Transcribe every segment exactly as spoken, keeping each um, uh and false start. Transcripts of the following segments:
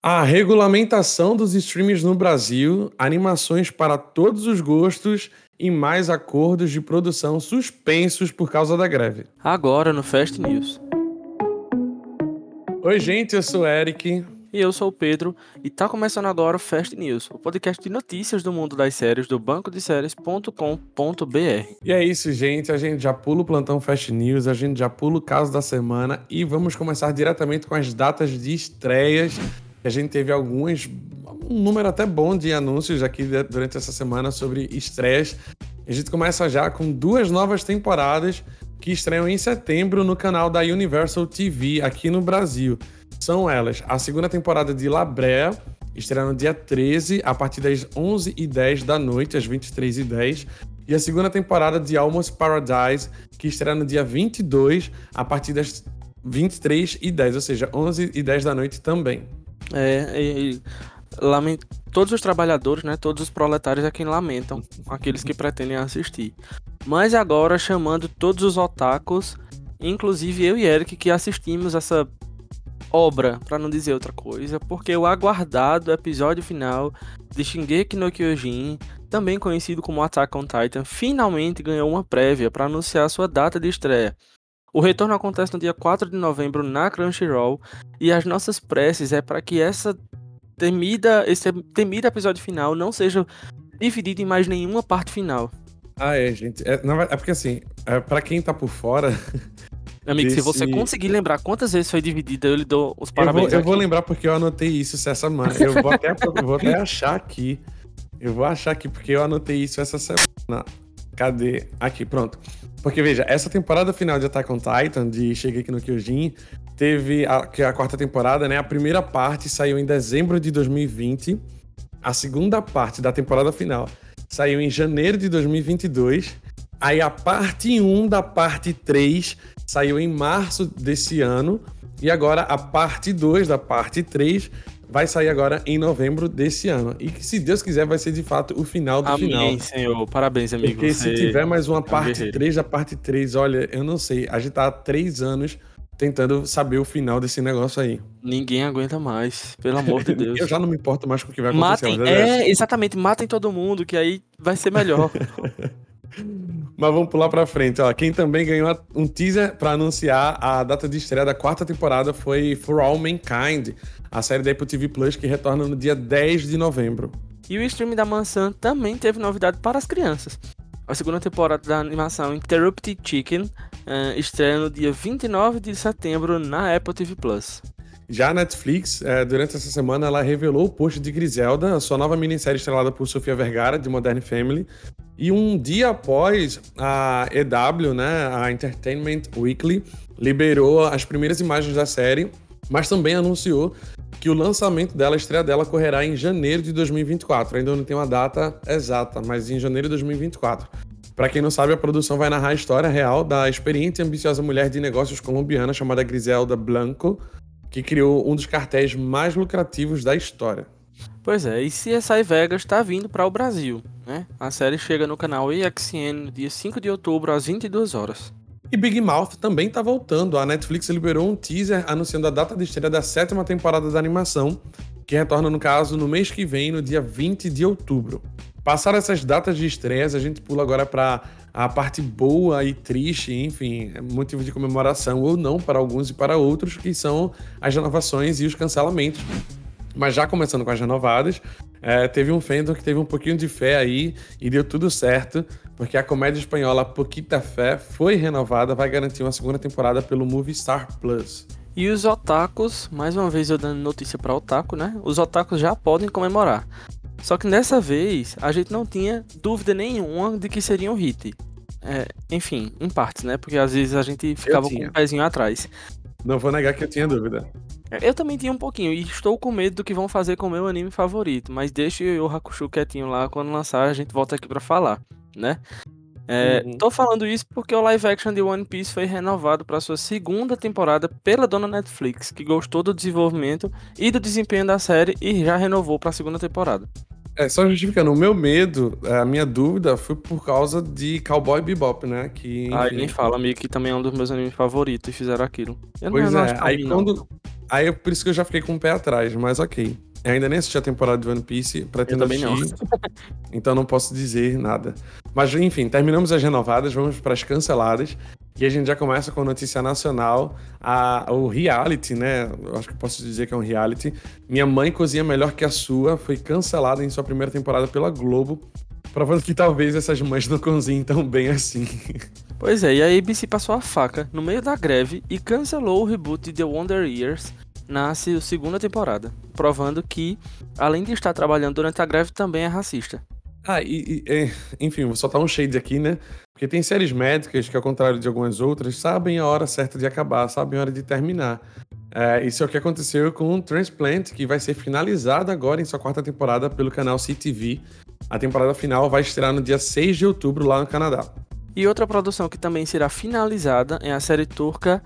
A regulamentação dos streams no Brasil, animações para todos os gostos e mais acordos de produção suspensos por causa da greve. Agora no Fast News. Oi, gente, eu sou o Eric. E eu sou o Pedro, e tá começando agora o Fast News, o podcast de notícias do mundo das séries do banco de séries ponto com ponto b r. E é isso, gente, a gente já pula o plantão Fast News, a gente já pula o caso da semana e vamos começar diretamente com as datas de estreias. A gente teve algumas, um número até bom de anúncios aqui durante essa semana sobre estreias. A gente começa já com duas novas temporadas que estreiam em setembro no canal da Universal T V aqui no Brasil. São elas a segunda temporada de La Brea, estreia no dia treze, a partir das onze e dez da noite, às vinte e três e dez, e a segunda temporada de Almost Paradise, que estreia no dia vinte e dois, a partir das vinte e três e dez, ou seja, onze e dez da noite também. É, e, e lament... todos os trabalhadores, né, todos os proletários é quem lamentam, aqueles que pretendem assistir. Mas agora chamando todos os otakus, inclusive eu e Eric, que assistimos essa obra, pra não dizer outra coisa, porque o aguardado episódio final de Shingeki no Kyojin, também conhecido como Attack on Titan, finalmente ganhou uma prévia para anunciar sua data de estreia. O retorno acontece no dia quatro de novembro na Crunchyroll, e as nossas preces é para que essa temida, esse temido episódio final não seja dividido em mais nenhuma parte final. Ah, é, gente. É, não, é porque assim, é, pra quem tá por fora... Amigo, Desse... se você conseguir lembrar quantas vezes foi dividida, eu lhe dou os parabéns. Eu vou, eu aqui. vou lembrar porque eu anotei isso essa semana. Eu vou até, eu vou até achar aqui. Eu vou achar aqui porque eu anotei isso essa semana. Cadê? Aqui, pronto. Porque, veja, essa temporada final de Attack on Titan, de Shingeki no Kyojin, teve a, que é a quarta temporada, né? A primeira parte saiu em dezembro de dois mil e vinte. A segunda parte da temporada final saiu em janeiro de dois mil e vinte e dois. Aí a parte um da parte três saiu em março desse ano. E agora a parte dois da parte três vai sair agora em novembro desse ano. E que, se Deus quiser, vai ser de fato o final do Amém, final. Amém, Senhor. Parabéns, amigo. Porque Você se tiver mais uma é um parte guerreiro. três da parte três, olha, eu não sei. A gente tá há três anos tentando saber o final desse negócio aí. Ninguém aguenta mais, pelo amor de Deus. Eu já não me importo mais com o que vai acontecer. Matem, é, exatamente, matem todo mundo, que aí vai ser melhor. Mas vamos pular pra frente, ó. Quem também ganhou um teaser pra anunciar a data de estreia da quarta temporada foi For All Mankind, a série da Apple T V Plus, que retorna no dia dez de novembro. E o stream da maçã também teve novidade para as crianças. A segunda temporada da animação Interrupted Chicken uh, estreia no dia vinte e nove de setembro na Apple T V Plus. Já a Netflix, eh, durante essa semana, ela revelou o post de Griselda, a sua nova minissérie estrelada por Sofia Vergara, de Modern Family. E um dia após, a E W, né, a Entertainment Weekly, liberou as primeiras imagens da série, mas também anunciou que o lançamento dela, a estreia dela, ocorrerá em janeiro de dois mil e vinte e quatro. Ainda não tem uma data exata, mas em janeiro de dois mil e vinte e quatro. Para quem não sabe, a produção vai narrar a história real da experiente e ambiciosa mulher de negócios colombiana chamada Griselda Blanco, que criou um dos cartéis mais lucrativos da história. Pois é, e C S I Vegas está vindo para o Brasil, né? A série chega no canal A X N no dia cinco de outubro, às vinte e duas horas. E Big Mouth também está voltando. A Netflix liberou um teaser anunciando a data de estreia da sétima temporada da animação, que retorna, no caso, no mês que vem, no dia vinte de outubro. Passaram essas datas de estreias, a gente pula agora para a parte boa e triste, enfim, motivo de comemoração ou não para alguns e para outros, que são as renovações e os cancelamentos. Mas já começando com as renovadas, é, teve um fandom que teve um pouquinho de fé aí e deu tudo certo, porque a comédia espanhola Poquita Fé foi renovada, vai garantir uma segunda temporada pelo Movistar Plus. E os otakus, mais uma vez eu dando notícia para otaku, né? Os otakus já podem comemorar. Só que dessa vez a gente não tinha dúvida nenhuma de que seria um hit. É, enfim, em partes, né? Porque às vezes a gente ficava com o pezinho atrás. Não vou negar que eu tinha dúvida. Eu também tinha um pouquinho, e estou com medo do que vão fazer com o meu anime favorito. Mas deixa o Yu Yu Hakusho quietinho lá, quando lançar a gente volta aqui pra falar, né? É, uhum. Tô falando isso porque o live action de One Piece foi renovado para sua segunda temporada pela dona Netflix, que gostou do desenvolvimento e do desempenho da série e já renovou para a segunda temporada. É, só justificando, o meu medo, a minha dúvida foi por causa de Cowboy Bebop, né? Que, enfim... Ah, nem fala, amigo, que também é um dos meus animes favoritos e fizeram aquilo. Eu pois não é, aí quando, Aí é por isso que eu já fiquei com o pé atrás, mas ok. Eu ainda nem assisti a temporada de One Piece, pretendo Eu também não. assistir, então não posso dizer nada. Mas enfim, terminamos as renovadas, vamos para as canceladas. E a gente já começa com notícia nacional, a, o reality, né? Eu acho que posso dizer que é um reality. Minha Mãe Cozinha Melhor Que a Sua foi cancelada em sua primeira temporada pela Globo, provando que talvez essas mães não cozinhem tão bem assim. Pois é, e a A B C passou a faca no meio da greve e cancelou o reboot de The Wonder Years na se- segunda temporada, provando que, além de estar trabalhando durante a greve, também é racista. Ah, e, e, é, enfim, vou soltar um shade aqui, né? Porque tem séries médicas que, ao contrário de algumas outras, sabem a hora certa de acabar, sabem a hora de terminar. É, isso é o que aconteceu com o Transplant, que vai ser finalizada agora em sua quarta temporada pelo canal C T V. A temporada final vai estrear no dia seis de outubro lá no Canadá. E outra produção que também será finalizada é a série turca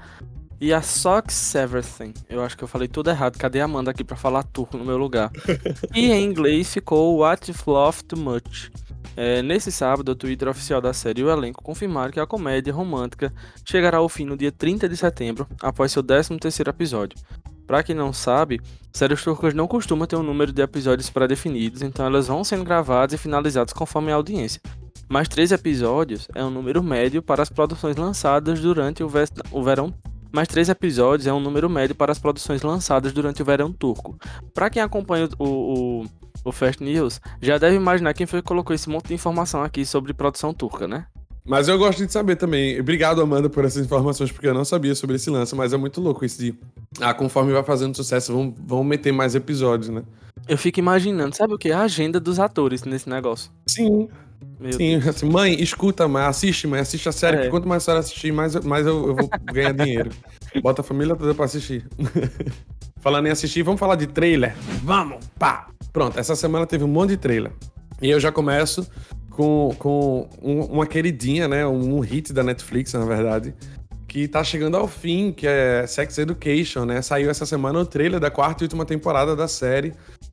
Yasok's Everything. Eu acho que eu falei tudo errado. Cadê a Amanda aqui pra falar turco no meu lugar? E em inglês ficou What If Love Too Much. É, nesse sábado, o Twitter oficial da série e o elenco confirmaram que a comédia romântica chegará ao fim no dia trinta de setembro, após seu décimo terceiro episódio. Pra quem não sabe, séries turcas não costumam ter um número de episódios pré-definidos, então elas vão sendo gravadas e finalizadas conforme a audiência. Mas três episódios é um número médio para as produções lançadas durante o, ve- o verão. Mas três episódios é um número médio para as produções lançadas durante o verão turco. Para quem acompanha o, o, o Fast News, já deve imaginar quem foi que colocou esse monte de informação aqui sobre produção turca, né? Mas eu gosto de saber também. Obrigado, Amanda, por essas informações, porque eu não sabia sobre esse lance, mas é muito louco isso de... Ah, conforme vai fazendo sucesso, vão, vão meter mais episódios, né? Eu fico imaginando, sabe o que? A agenda dos atores nesse negócio. Sim, Meu sim. Deus. Assim, mãe, escuta, mãe, assiste, mãe, assiste a série, É. porque quanto mais a senhora assistir, mais, mais eu, eu vou ganhar dinheiro. Bota a família toda pra assistir. Falando em assistir, vamos falar de trailer? Vamos, pá! Pronto, essa semana teve um monte de trailer. E eu já começo com, com um- uma queridinha, né? Um hit da Netflix, na verdade, que tá chegando ao fim, que é Sex Education, né? Saiu essa semana o trailer da quarta e última temporada da série.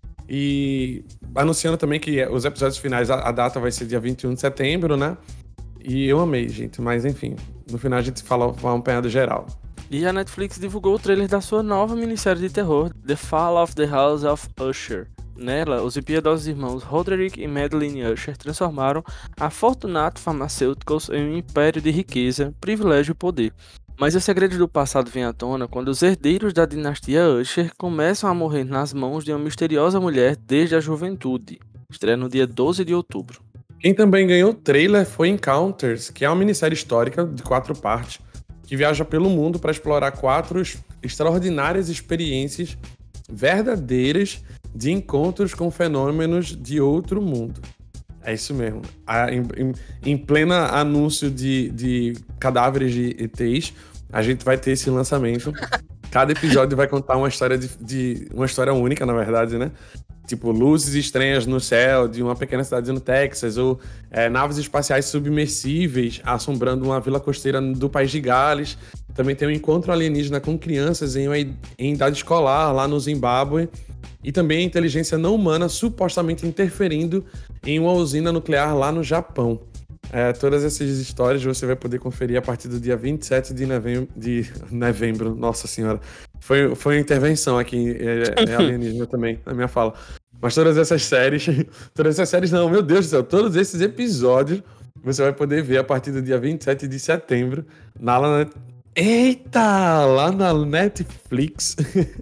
E anunciando também que os episódios finais, a, a data vai ser dia vinte e um de setembro, né? E eu amei, gente. Mas enfim, no final a gente fala, fala um apanhado geral. E a Netflix divulgou o trailer da sua nova minissérie de terror, The Fall of the House of Usher. Nela, os impiedosos irmãos Roderick e Madeline Usher transformaram a Fortunato Pharmaceuticals em um império de riqueza, privilégio e poder. Mas os segredos do passado vêm à tona quando os herdeiros da dinastia Usher começam a morrer nas mãos de uma misteriosa mulher desde a juventude. Estreia no dia doze de outubro. Quem também ganhou o trailer foi Encounters, que é uma minissérie histórica de quatro partes, que viaja pelo mundo para explorar quatro es- extraordinárias experiências verdadeiras de encontros com fenômenos de outro mundo. É isso mesmo. A- em, em- em plena anúncio de, de cadáveres de E Tês, a gente vai ter esse lançamento. Cada episódio vai contar uma história de, de- uma história única, na verdade, né? Tipo, luzes estranhas no céu de uma pequena cidade no Texas, ou é, naves espaciais submersíveis assombrando uma vila costeira do país de Gales. Também tem um encontro alienígena com crianças em, uma, i- em idade escolar lá no Zimbábue. E também a inteligência não humana supostamente interferindo em uma usina nuclear lá no Japão. É, todas essas histórias você vai poder conferir a partir do dia vinte e sete de novembro. De novembro, nossa senhora. Foi, foi uma intervenção aqui, é, é alienígena também, na minha fala. Mas todas essas séries, todas essas séries não, meu Deus do céu, todos esses episódios você vai poder ver a partir do dia vinte e sete de setembro na, na Eita! Lá na Netflix.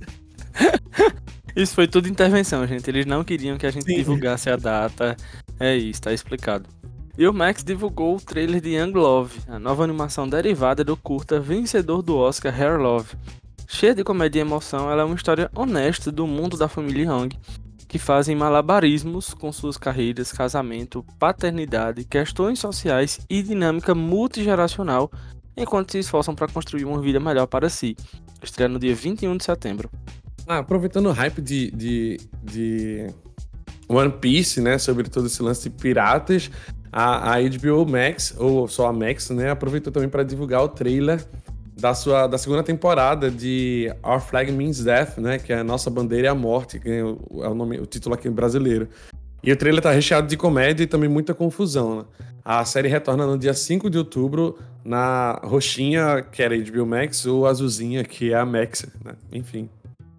Isso foi tudo intervenção, gente. Eles não queriam que a gente Sim. divulgasse a data. É isso, tá explicado. E o Max divulgou o trailer de Young Love, a nova animação derivada do curta vencedor do Oscar Hair Love. Cheia de comédia e emoção, ela é uma história honesta do mundo da família Young, que fazem malabarismos com suas carreiras, casamento, paternidade, questões sociais e dinâmica multigeracional, enquanto se esforçam para construir uma vida melhor para si. Estreia no dia vinte e um de setembro. Ah, aproveitando o hype de, de, de One Piece, né, sobre todo esse lance de piratas, a, a H B O Max, ou só a Max, né, aproveitou também para divulgar o trailer da, sua, da segunda temporada de Our Flag Means Death, né, que é a Nossa Bandeira é a Morte, que é o, é o, nome, o título aqui brasileiro. E o trailer tá recheado de comédia e também muita confusão, né? A série retorna no dia cinco de outubro na roxinha, que era H B O Max, ou azulzinha, que é a Max, né? Enfim.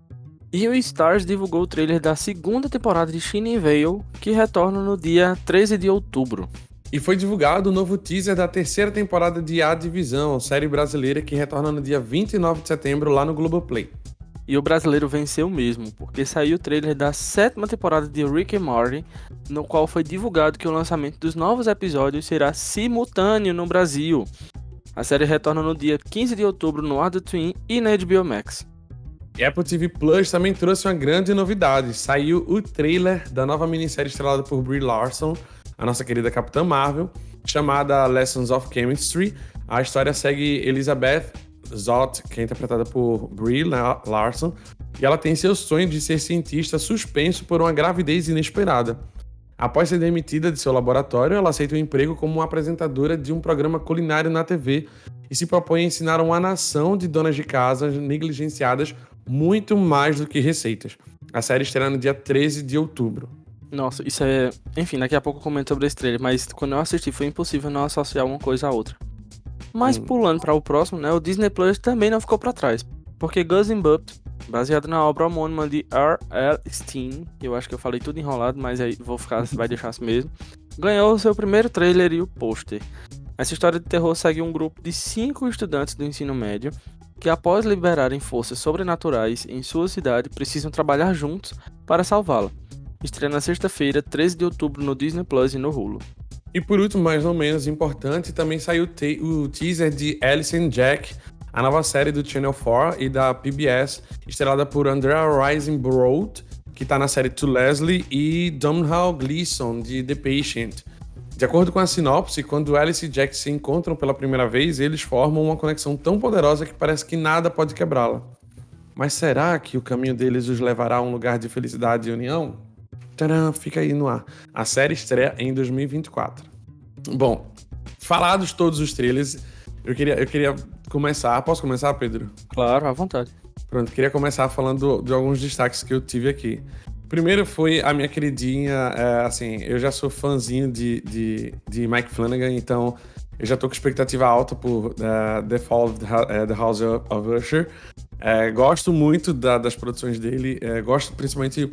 E o Stars divulgou o trailer da segunda temporada de Shining Vale, que retorna no dia treze de outubro. E foi divulgado o novo teaser da terceira temporada de A Divisão, série brasileira que retorna no dia vinte e nove de setembro lá no Globoplay. E o brasileiro venceu mesmo, porque saiu o trailer da sétima temporada de Rick and Morty, no qual foi divulgado que o lançamento dos novos episódios será simultâneo no Brasil. A série retorna no dia quinze de outubro no Adult Swim e na H B O Max. E Apple T V Plus também trouxe uma grande novidade. Saiu o trailer da nova minissérie estrelada por Brie Larson, a nossa querida Capitã Marvel, chamada Lessons of Chemistry. A história segue Elizabeth Zott, que é interpretada por Brie Larson, e ela tem seu sonho de ser cientista suspenso por uma gravidez inesperada. Após ser demitida de seu laboratório, ela aceita um emprego como uma apresentadora de um programa culinário na T V e se propõe a ensinar uma nação de donas de casa negligenciadas muito mais do que receitas. A série estreia no dia treze de outubro. Nossa, isso é... Enfim, daqui a pouco eu comento sobre esse trailer, mas quando eu assisti foi impossível não associar uma coisa à outra. Mas hum. pulando para o próximo, né, o Disney Plus também não ficou para trás, porque Gus and Bubbt, baseado na obra homônima de R L Stine, eu acho que eu falei tudo enrolado, mas aí vou ficar, vai deixar assim mesmo, ganhou o seu primeiro trailer e o pôster. Essa história de terror segue um grupo de cinco estudantes do ensino médio que, após liberarem forças sobrenaturais em sua cidade, precisam trabalhar juntos para salvá-la. Estreia na sexta-feira, treze de outubro, no Disney Plus e no Hulu. E por último, mais ou menos importante, também saiu te- o teaser de Alice and Jack, a nova série do Channel quatro e da P B S, estrelada por Andrea Riseborough, que está na série To Leslie, e Domhnall Gleeson, de The Patient. De acordo com a sinopse, quando Alice e Jack se encontram pela primeira vez, eles formam uma conexão tão poderosa que parece que nada pode quebrá-la. Mas será que o caminho deles os levará a um lugar de felicidade e união? Tcharam, fica aí no ar. A série estreia em dois mil e vinte e quatro. Bom, falados todos os trailers, eu queria, eu queria começar... Posso começar, Pedro? Claro, à vontade. Pronto, queria começar falando de alguns destaques que eu tive aqui. Primeiro foi a minha queridinha, é, assim, eu já sou fãzinho de, de, de Mike Flanagan, então eu já tô com expectativa alta por uh, The Fall of the, uh, the House of Usher. É, gosto muito da, das produções dele, é, gosto principalmente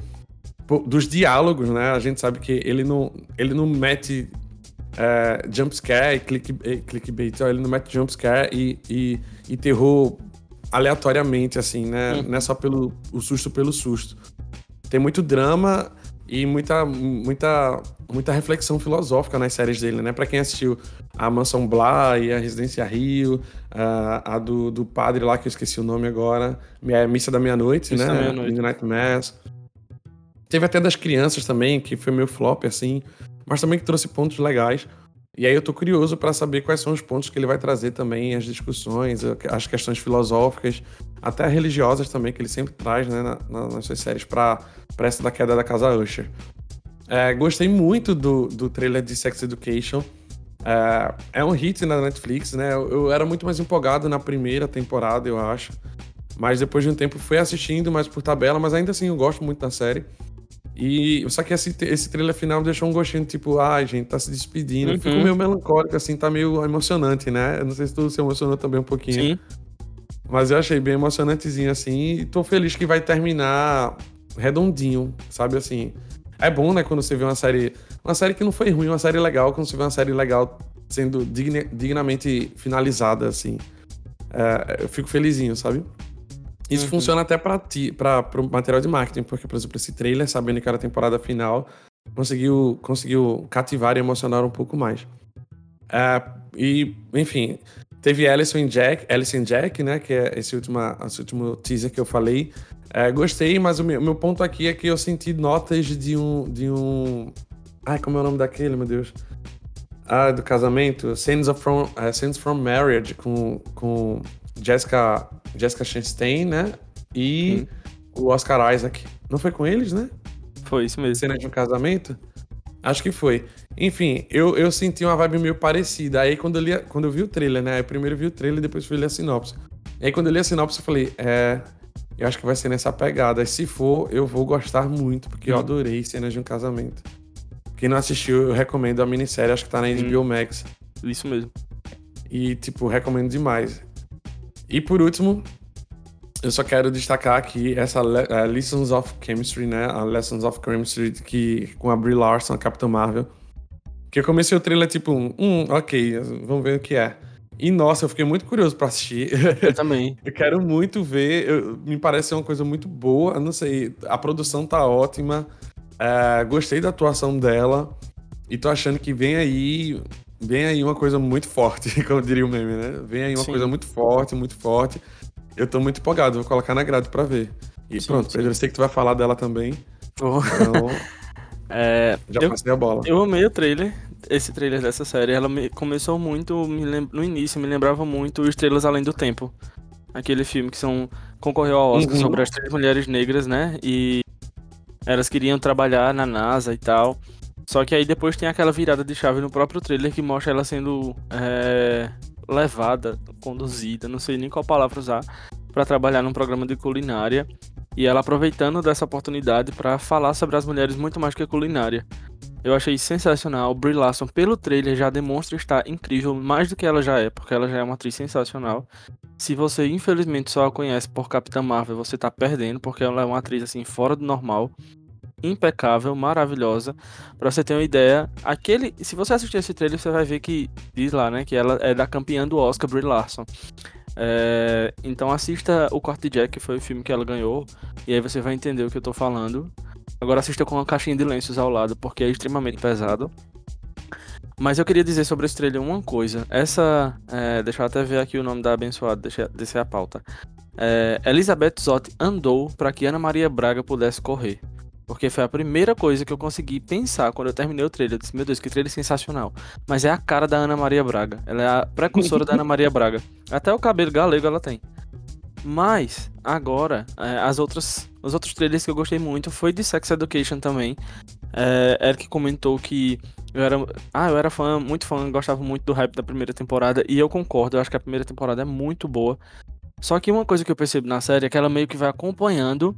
dos diálogos, né? A gente sabe que ele não, ele não mete é, jumpscare e click, clickbait, ele não mete jumpscare e, e, e terror aleatoriamente, assim, né? Uhum. Não é só pelo o susto pelo susto. Tem muito drama e muita, muita, muita reflexão filosófica nas séries dele, né? Pra quem assistiu a Mansão Bly, a Residência Rio, a, a do, do padre lá, que eu esqueci o nome agora, é Missa da Meia-Noite, Missa né? da Meia-Noite. Midnight Mass. Teve até das crianças também, que foi meio flop, assim, mas também que trouxe pontos legais. E aí eu tô curioso para saber quais são os pontos que ele vai trazer também, as discussões, as questões filosóficas, até religiosas também, que ele sempre traz, né, na, na, nas suas séries, para essa da queda da casa Usher. É, gostei muito do, do trailer de Sex Education. É, é um hit na Netflix, né? Eu, eu era muito mais empolgado na primeira temporada, eu acho. Mas depois de um tempo fui assistindo mais por tabela, mas ainda assim eu gosto muito da série. E só que esse, esse trailer final deixou um gostinho, tipo, ai, ah, gente, tá se despedindo. Uhum. Ficou meio melancólico, assim, tá meio emocionante, né? Eu não sei se tu se emocionou também um pouquinho. Sim. Mas eu achei bem emocionantezinho, assim, e tô feliz que vai terminar redondinho, sabe, assim. É bom, né, quando você vê uma série... Uma série que não foi ruim, uma série legal, quando você vê uma série legal sendo digna, dignamente finalizada, assim. É, eu fico felizinho, sabe? Isso uhum. funciona até pra ti, pra, pro material de marketing, porque, por exemplo, esse trailer, sabendo que era a temporada final, conseguiu, conseguiu cativar e emocionar um pouco mais. É, e, enfim, teve Alice and Jack, Alice and Jack, né, que é esse, última, esse último teaser que eu falei. É, gostei, mas o meu, meu ponto aqui é que eu senti notas de um, de um... Ai, como é o nome daquele, meu Deus? Ah, do casamento. Scenes, of from, uh, Scenes from Marriage, com... com Jessica, Jessica Chastain, né? E hum. o Oscar Isaac. Não foi com eles, né? Foi isso mesmo. Cena de um casamento? Acho que foi. Enfim, eu, eu senti uma vibe meio parecida. Aí quando eu, li, quando eu vi o trailer, né? Eu primeiro vi o trailer e depois fui ler a sinopse. Aí quando eu li a sinopse eu falei, é... Eu acho que vai ser nessa pegada. E se for, eu vou gostar muito, porque hum. eu adorei Cenas de um Casamento. Quem não assistiu, eu recomendo a minissérie. Acho que tá na H B O Max. Isso mesmo. E, tipo, recomendo demais. E por último, eu só quero destacar aqui essa le- a Lessons of Chemistry, né? A Lessons of Chemistry que, com a Brie Larson, a Capitã Marvel. Que eu comecei o trailer tipo, hum, ok, vamos ver o que é. E nossa, eu fiquei muito curioso pra assistir. Eu também. Eu quero muito ver, eu- me parece ser uma coisa muito boa. Eu não sei, a produção tá ótima. É, gostei da atuação dela. E tô achando que vem aí, vem aí uma coisa muito forte, como diria o meme, né? Vem aí uma coisa Sim, muito forte, muito forte. Eu tô muito empolgado, vou colocar na grade pra ver. E sim, pronto, Pedro, sim. eu sei que tu vai falar dela também. Oh. Então, É, já eu, passei a bola. eu amei o trailer, esse trailer dessa série. Ela me- começou muito, me lem- no início, me lembrava muito Estrelas Além do Tempo. Aquele filme que são, concorreu ao Oscar sobre Uhum. as três mulheres negras, né? E elas queriam trabalhar na NASA e tal. Só que aí depois tem aquela virada de chave no próprio trailer que mostra ela sendo é, levada, conduzida, não sei nem qual palavra usar, para trabalhar num programa de culinária. E ela aproveitando dessa oportunidade para falar sobre as mulheres muito mais que a culinária. Eu achei sensacional. Brie Larson, pelo trailer, já demonstra estar incrível, mais do que ela já é, porque ela já é uma atriz sensacional. Se você, infelizmente, só a conhece por Capitã Marvel, você tá perdendo, porque ela é uma atriz, assim, fora do normal, impecável, maravilhosa. Pra você ter uma ideia, aquele... Se você assistir esse trailer, você vai ver que diz lá, né, que ela é da campeã do Oscar, Brie Larson. É, então assista O Quarto de Jack, que foi o filme que ela ganhou, e aí você vai entender o que eu tô falando. Agora assista com uma caixinha de lenços ao lado, porque é extremamente pesado. Mas eu queria dizer sobre esse trailer uma coisa. Essa. É, deixa eu até ver aqui o nome da abençoada, deixa eu descer a pauta. É, Elizabeth Zott andou para que Ana Maria Braga pudesse correr. Porque foi a primeira coisa que eu consegui pensar quando eu terminei o trailer. Eu disse, meu Deus, que trailer sensacional. Mas é a cara da Ana Maria Braga. Ela é a precursora da Ana Maria Braga. Até o cabelo galego ela tem. Mas, agora, é, as outras, os outros trailers que eu gostei muito foi de Sex Education também. É, Eric comentou que eu era, ah, eu era fã, muito fã, gostava muito do hype da primeira temporada, e eu concordo, eu acho que a primeira temporada é muito boa. Só que uma coisa que eu percebo na série é que ela meio que vai acompanhando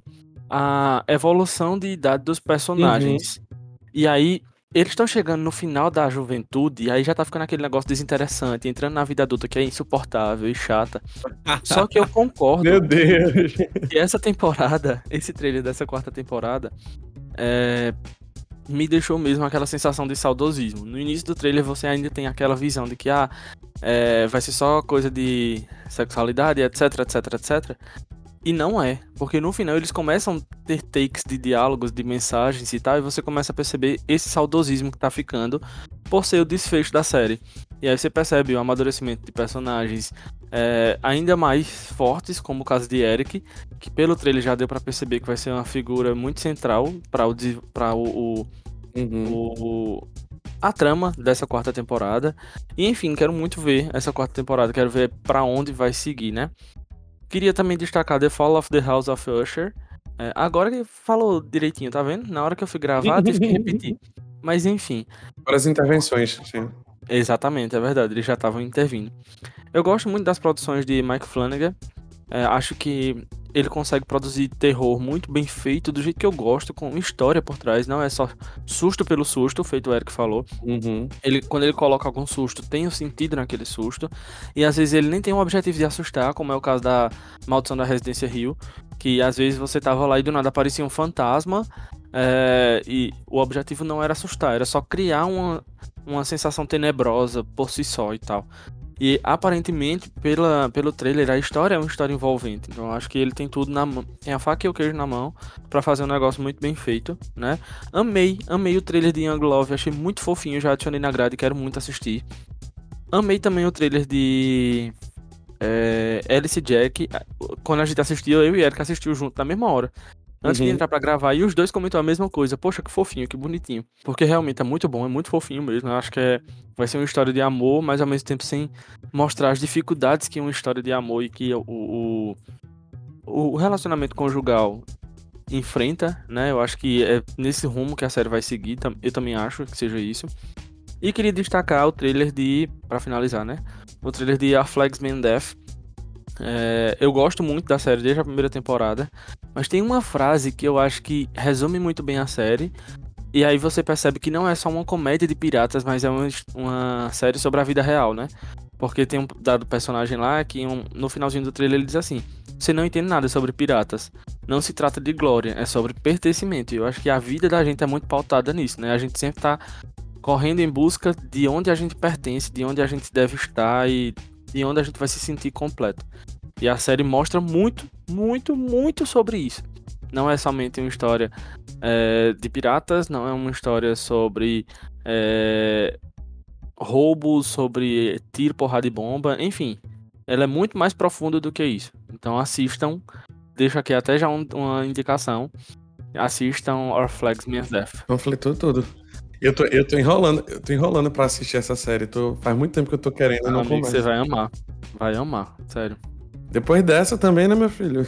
a evolução de idade dos Uhum. personagens. E aí, eles estão chegando no final da juventude, e aí já tá ficando aquele negócio desinteressante, entrando na vida adulta que é insuportável e chata. Só que eu Meu concordo que, Deus. que essa temporada, esse trailer dessa quarta temporada, é, me deixou mesmo aquela sensação de saudosismo. No início do trailer você ainda tem aquela visão de que ah, é, vai ser só coisa de sexualidade, etc, etc, etc. E não é, porque no final eles começam a ter takes de diálogos, de mensagens e tal, e você começa a perceber esse saudosismo que tá ficando por ser o desfecho da série. E aí você percebe o amadurecimento de personagens é, ainda mais fortes, como o caso de Eric, que pelo trailer já deu pra perceber que vai ser uma figura muito central para o, para o, o, Uhum. o- a trama dessa quarta temporada. E enfim, quero muito ver essa quarta temporada, quero ver pra onde vai seguir, né? Queria também destacar The Fall of the House of Usher. É, agora que falou direitinho, tá vendo? Na hora que eu fui gravar, tive que repetir. Mas enfim, Para as intervenções, sim. exatamente, é verdade, eles já estavam intervindo. Eu gosto muito das produções de Mike Flanagan. É, acho que ele consegue produzir terror muito bem feito, do jeito que eu gosto, com história por trás. Não é só susto pelo susto, feito o Eric falou. Uhum. Ele, quando ele coloca algum susto, tem um sentido naquele susto. E às vezes ele nem tem o objetivo de assustar, como é o caso da Maldição da Residência Hill. Que às vezes você tava lá e do nada aparecia um fantasma. É, e o objetivo não era assustar, era só criar uma, uma sensação tenebrosa por si só e tal. E aparentemente, pela, pelo trailer, a história é uma história envolvente. Então eu acho que ele tem tudo na mão. Tem a faca e o queijo na mão pra fazer um negócio muito bem feito, né? Amei, amei o trailer de Young Love, achei muito fofinho, já adicionei na grade, quero muito assistir. Amei também o trailer de é, Alice e Jack. Quando a gente assistiu, eu e Eric assistiu junto na mesma hora. Antes de Uhum. entrar pra gravar, e os dois comentou a mesma coisa. Poxa, que fofinho, que bonitinho. Porque realmente é muito bom, é muito fofinho mesmo. Eu acho que é, vai ser uma história de amor, mas ao mesmo tempo sem mostrar as dificuldades que uma história de amor e que o, o, o relacionamento conjugal enfrenta, né? Eu acho que é nesse rumo que a série vai seguir. tam- Eu também acho que seja isso. E queria destacar o trailer de, pra finalizar, né? O trailer de A Flagsman Death. É, eu gosto muito da série desde a primeira temporada, mas tem uma frase que eu acho que resume muito bem a série. E aí você percebe que não é só uma comédia de piratas, mas é uma, his- uma série sobre a vida real, né? Porque tem um dado personagem lá que um, no finalzinho do trailer ele diz assim: você não entende nada sobre piratas. Não se trata de glória, é sobre pertencimento. E eu acho que a vida da gente é muito pautada nisso, né? A gente sempre tá correndo em busca de onde a gente pertence, de onde a gente deve estar e de onde a gente vai se sentir completo. E a série mostra muito, muito, muito sobre isso. Não é somente uma história é, de piratas, não é uma história sobre é, roubo, sobre tiro, porrada e bomba, enfim. Ela é muito mais profunda do que isso. Então assistam, deixo aqui até já um, uma indicação. Assistam Our Flags Mean Death. Conflitou tudo. Eu tô, eu tô enrolando, eu tô enrolando pra assistir essa série. Tô, faz muito tempo que eu tô querendo, Ah, não amigo, começo. você vai amar. Vai amar, sério. Depois dessa também, né, meu filho?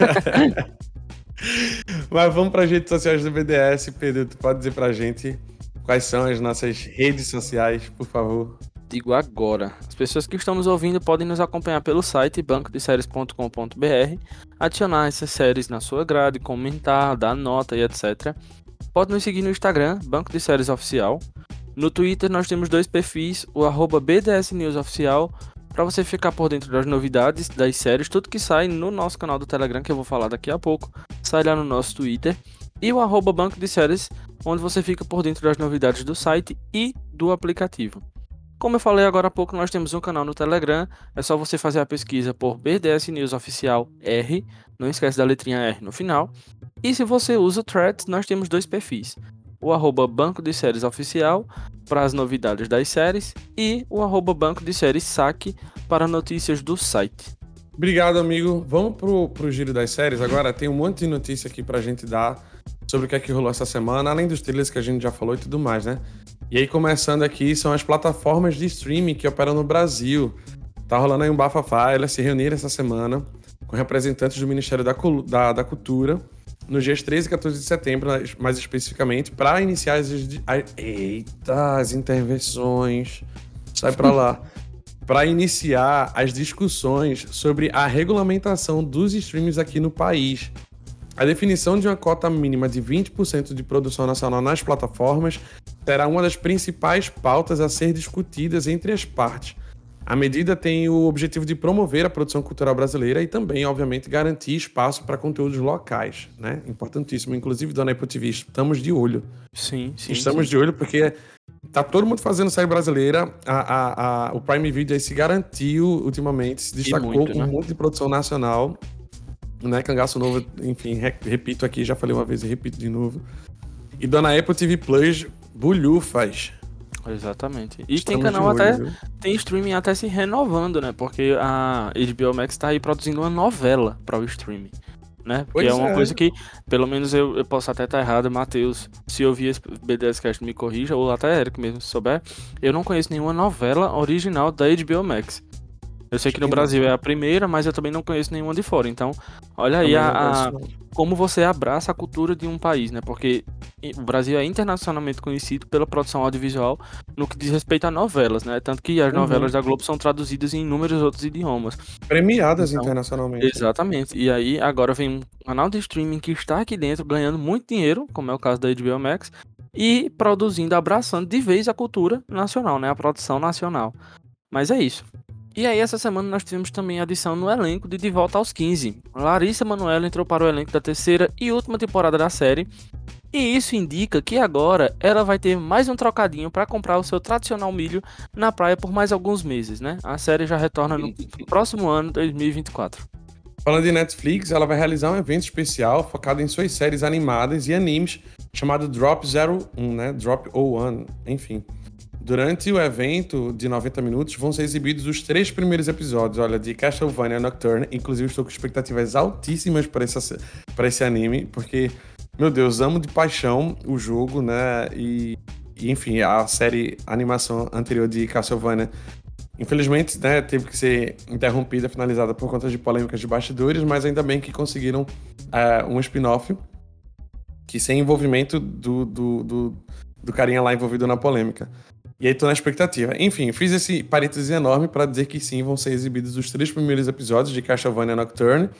Mas vamos para as redes sociais do B D S. Pedro, tu pode dizer pra gente quais são as nossas redes sociais, por favor? Digo agora. As pessoas que estão nos ouvindo podem nos acompanhar pelo site banco de séries ponto com ponto b r, adicionar essas séries na sua grade, comentar, dar nota e etcétera. Pode nos seguir no Instagram, Banco de Séries Oficial. No Twitter nós temos dois perfis, o arroba B D S News Oficial, para você ficar por dentro das novidades das séries, tudo que sai no nosso canal do Telegram, que eu vou falar daqui a pouco, sai lá no nosso Twitter. E o arroba Banco de Séries, onde você fica por dentro das novidades do site e do aplicativo. Como eu falei agora há pouco, nós temos um canal no Telegram, é só você fazer a pesquisa por B D S News Oficial R, não esquece da letrinha R no final. E se você usa o Threads, nós temos dois perfis, o arroba Banco de Séries Oficial para as novidades das séries e o arroba Banco de Séries Saque para notícias do site. Obrigado, amigo. Vamos pro, pro giro das séries agora. Tem um monte de notícia aqui pra gente dar sobre o que é que rolou essa semana, além dos trailers que a gente já falou e tudo mais, né? E aí, começando aqui, são as plataformas de streaming que operam no Brasil. Tá rolando aí um bafafá, elas se reuniram essa semana com representantes do Ministério da, da, da Cultura nos dias treze e quatorze de setembro, mais especificamente, para iniciar as... Eita, as intervenções. Sai pra lá. Para iniciar as discussões sobre a regulamentação dos streams aqui no país. A definição de uma cota mínima de vinte por cento de produção nacional nas plataformas será uma das principais pautas a ser discutidas entre as partes. A medida tem o objetivo de promover a produção cultural brasileira e também, obviamente, garantir espaço para conteúdos locais, né? Importantíssimo. Inclusive, dona Apple T V, estamos de olho. Sim, sim. Estamos sim. de olho porque tá todo mundo fazendo série brasileira. A, a, a, o Prime Video aí se garantiu ultimamente, se destacou muito, com né? um monte de produção nacional. Né? Cangaço Novo, enfim, re, repito aqui, já falei uma vez e repito de novo. E dona Apple T V Plus, bulhufas. Exatamente. E Estamos tem canal de olho, até, viu? tem streaming até se renovando, né? Porque a H B O Max tá aí produzindo uma novela para o streaming, né? Porque Pois é uma é. coisa que, pelo menos eu, eu posso até estar errado, Matheus, se ouvir esse B D S Cast me corrija, ou até Eric mesmo, se souber, eu não conheço nenhuma novela original da H B O Max. Eu sei que no Brasil é a primeira, mas eu também não conheço nenhuma de fora. Então, olha aí a, a, como você abraça a cultura de um país, né? Porque o Brasil é internacionalmente conhecido pela produção audiovisual no que diz respeito a novelas, né? Tanto que as Uhum. novelas da Globo são traduzidas em inúmeros outros idiomas. Premiadas Então, internacionalmente. Exatamente. E aí, agora vem um canal de streaming que está aqui dentro ganhando muito dinheiro, como é o caso da H B O Max, e produzindo, abraçando de vez a cultura nacional, né? A produção nacional. Mas é isso. E aí, essa semana nós tivemos também a adição no elenco de De Volta aos quinze. Larissa Manoela entrou para o elenco da terceira e última temporada da série. E isso indica que agora ela vai ter mais um trocadinho para comprar o seu tradicional milho na praia por mais alguns meses, né? A série já retorna no próximo ano, dois mil e vinte e quatro. Falando de Netflix, ela vai realizar um evento especial focado em suas séries animadas e animes chamado Drop zero um, né? Drop zero um, enfim. Durante o evento de noventa minutos, vão ser exibidos os três primeiros episódios, olha, de Castlevania Nocturne. Inclusive, estou com expectativas altíssimas para essa, para esse anime, porque, meu Deus, amo de paixão o jogo, né? E, e enfim, a série, a animação anterior de Castlevania, infelizmente, né, teve que ser interrompida, finalizada por conta de polêmicas de bastidores, mas ainda bem que conseguiram uh, um spin-off que sem envolvimento do, do, do, do carinha lá envolvido na polêmica. E aí tô na expectativa. Enfim, fiz esse parêntese enorme para dizer que sim, vão ser exibidos os três primeiros episódios de Castlevania Nocturne.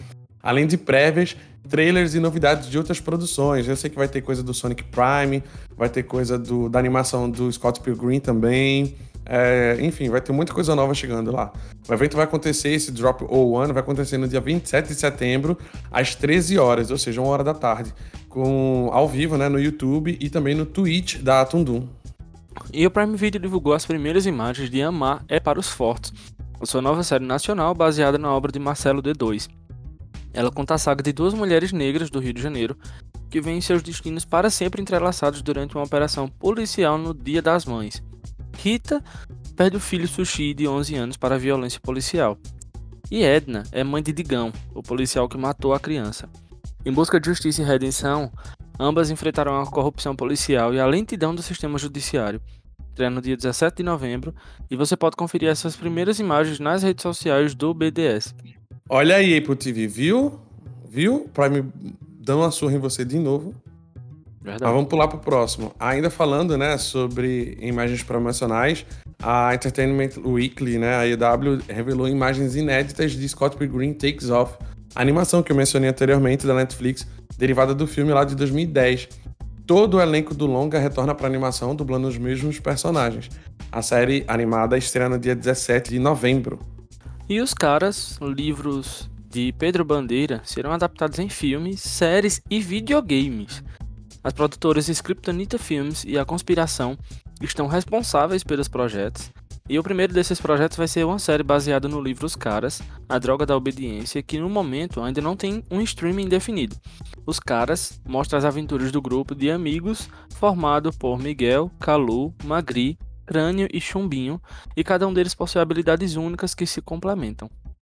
além de prévias, trailers e novidades de outras produções. Eu sei que vai ter coisa do Sonic Prime, vai ter coisa do, da animação do Scott Pilgrim também. É, enfim, vai ter muita coisa nova chegando lá. O evento vai acontecer, esse Drop oh One vai acontecer no dia vinte e sete de setembro, às treze horas, ou seja, uma hora da tarde, com, ao vivo, né, no YouTube e também no Twitch da Atundum. E o Prime Video divulgou as primeiras imagens de Amar é para os Fortes, a sua nova série nacional baseada na obra de Marcelo D dois. Ela conta a saga de duas mulheres negras do Rio de Janeiro que veem seus destinos para sempre entrelaçados durante uma operação policial no Dia das Mães. Rita perde o filho Sushi de onze anos para a violência policial. E Edna é mãe de Digão, o policial que matou a criança. Em busca de justiça e redenção, ambas enfrentarão a corrupção policial e a lentidão do sistema judiciário. Estreia no dia dezessete de novembro e você pode conferir essas primeiras imagens nas redes sociais do B D S. Olha aí, Apple T V, viu? Viu? Prime dando uma surra em você de novo. Verdade. Mas vamos pular pro próximo. Ainda falando, né, sobre imagens promocionais, a Entertainment Weekly, né, a E W, revelou imagens inéditas de Scott Pilgrim Takes Off, a animação que eu mencionei anteriormente da Netflix, derivada do filme lá de dois mil e dez. Todo o elenco do longa retorna para a animação, dublando os mesmos personagens. A série animada estreia no dia dezessete de novembro. E Os Caras, livros de Pedro Bandeira, serão adaptados em filmes, séries e videogames. As produtoras Scriptonita Films e A Conspiração estão responsáveis pelos projetos, e o primeiro desses projetos vai ser uma série baseada no livro Os Caras, A Droga da Obediência, que no momento ainda não tem um streaming definido. Os Caras mostra as aventuras do grupo de amigos formado por Miguel, Calu, Magri, Crânio e Chumbinho, e cada um deles possui habilidades únicas que se complementam.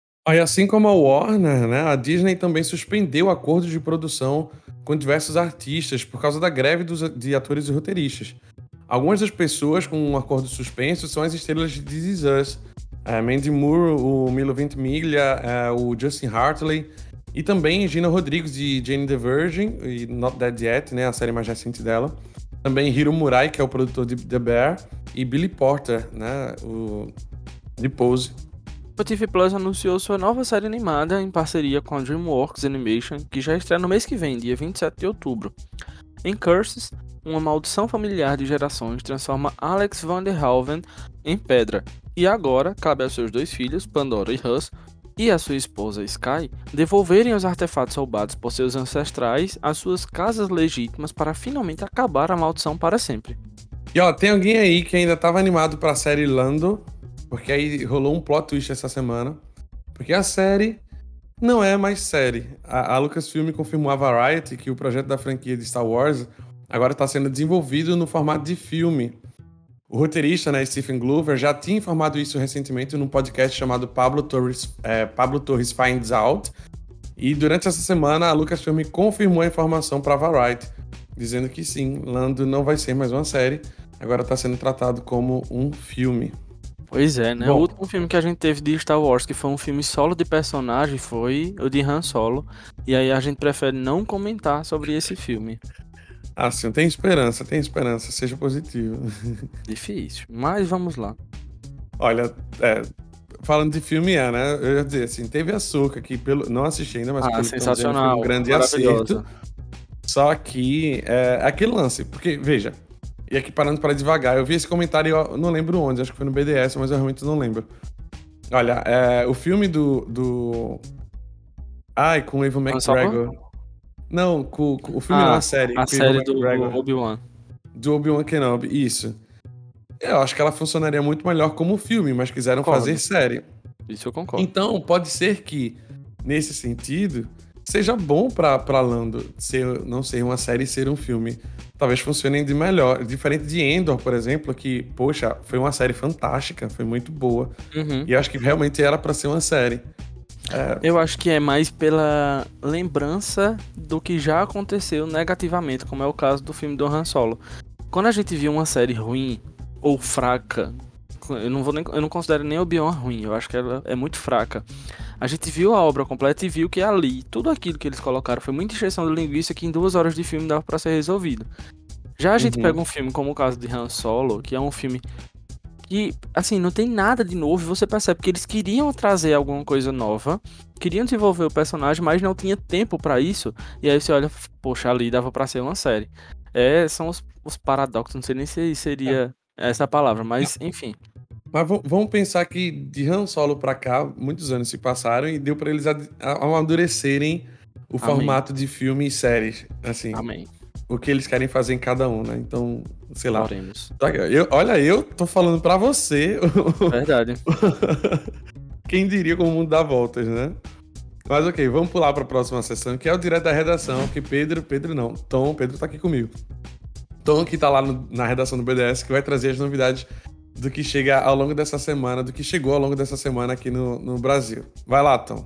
E assim como a Warner, né, a Disney também suspendeu acordos de produção com diversos artistas por causa da greve dos, de atores e roteiristas. Algumas das pessoas com um acordo suspenso são as estrelas de This Is Us, é, Mandy Moore, o Milo Ventimiglia, é, o Justin Hartley, e também Gina Rodrigues de Jane the Virgin e Not Dead Yet, né, a série mais recente dela. Também Hiro Murai, que é o produtor de The Bear, e Billy Porter, né, o de Pose. O T V Plus anunciou sua nova série animada em parceria com a DreamWorks Animation, que já estreia no mês que vem, dia vinte e sete de outubro. Em Curses, uma maldição familiar de gerações transforma Alex van der Hoven em pedra, e agora cabe aos seus dois filhos, Pandora e Huss, e a sua esposa Sky, devolverem os artefatos roubados por seus ancestrais às suas casas legítimas para finalmente acabar a maldição para sempre. E ó, tem alguém aí que ainda estava animado para a série Lando, porque aí rolou um plot twist essa semana, porque a série não é mais série. A, a Lucasfilm confirmou a Variety que o projeto da franquia de Star Wars agora está sendo desenvolvido no formato de filme. O roteirista, né, Stephen Glover, já tinha informado isso recentemente num podcast chamado Pablo Torres, é, Pablo Torres Finds Out, e durante essa semana a Lucasfilm confirmou a informação para a Variety, dizendo que sim, Lando não vai ser mais uma série, agora está sendo tratado como um filme. Pois é, né? Bom, o último filme que a gente teve de Star Wars, que foi um filme solo de personagem, foi o de Han Solo. E aí a gente prefere não comentar sobre esse filme. Assim, tem esperança, tem esperança, seja positivo. Difícil, mas vamos lá. Olha, é, falando de filme, é, né? Eu ia dizer assim, teve Açúcar, que pelo, não assisti ainda, mas Ah, pelo que tão dizendo, sensacional, foi um grande maravilhosa. acerto. Só que é aquele lance, porque, veja, e aqui parando para devagar, eu vi esse comentário, eu não lembro onde, acho que foi no B D S, mas eu realmente não lembro. Olha, é, o filme do, do... Ai, com o Evan McGregor. Não, com, com, o filme ah, não, a série. A com série Evan do McGregor, Obi-Wan. do Obi-Wan Kenobi, isso. Eu acho que ela funcionaria muito melhor como filme, mas quiseram Concordo. fazer série. Isso eu concordo. Então, pode ser que, nesse sentido, seja bom pra, pra Lando ser, não ser uma série e ser um filme. Talvez funcione de melhor. Diferente de Endor, por exemplo, que, poxa, foi uma série fantástica, foi muito boa. Uhum. E eu acho que realmente era pra ser uma série. É... Eu acho que é mais pela lembrança do que já aconteceu negativamente, como é o caso do filme do Han Solo. Quando a gente viu uma série ruim ou fraca, eu não, vou nem, eu não considero nem Obi-Wan ruim, eu acho que ela é muito fraca. A gente viu a obra completa e viu que ali, tudo aquilo que eles colocaram foi muita injeção de linguiça que em duas horas de filme dava pra ser resolvido. Já a gente Uhum. pega um filme como o caso de Han Solo, que é um filme E, assim, não tem nada de novo. Você percebe que eles queriam trazer alguma coisa nova, queriam desenvolver o personagem, mas não tinha tempo pra isso. E aí você olha, poxa, ali dava pra ser uma série. É, são os, os paradoxos, não sei nem se seria essa a palavra, mas enfim. Mas v- vamos pensar que de Han Solo pra cá, muitos anos se passaram e deu pra eles ad- a- amadurecerem o Amém. formato de filme e séries. Assim, Amém. o que eles querem fazer em cada um, né? Então, sei lá. Oremos. Eu, olha, eu tô falando pra você. Verdade. Quem diria como o mundo dá voltas, né? Mas ok, vamos pular pra próxima sessão, que é o Direto da Redação, que Pedro, Pedro não, Tom, Pedro tá aqui comigo. Tom, que tá lá no- na redação do B D S, que vai trazer as novidades do que chega ao longo dessa semana, do que chegou ao longo dessa semana aqui no, no Brasil. Vai lá, Tom.